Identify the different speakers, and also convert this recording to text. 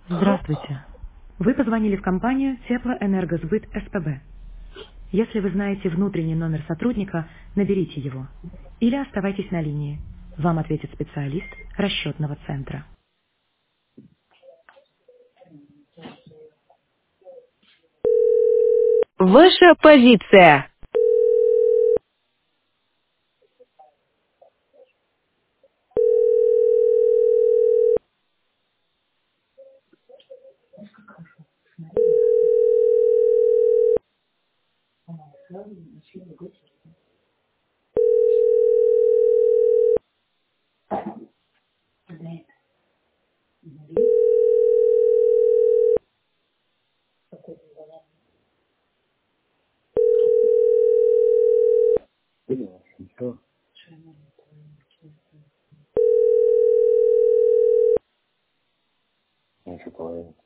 Speaker 1: Здравствуйте. Вы позвонили в компанию Теплоэнергосбыт СПБ. Если вы знаете внутренний номер сотрудника, наберите его. Или оставайтесь на линии. Вам ответит специалист расчетного центра. Ваша позиция.
Speaker 2: Что? Ничего половины.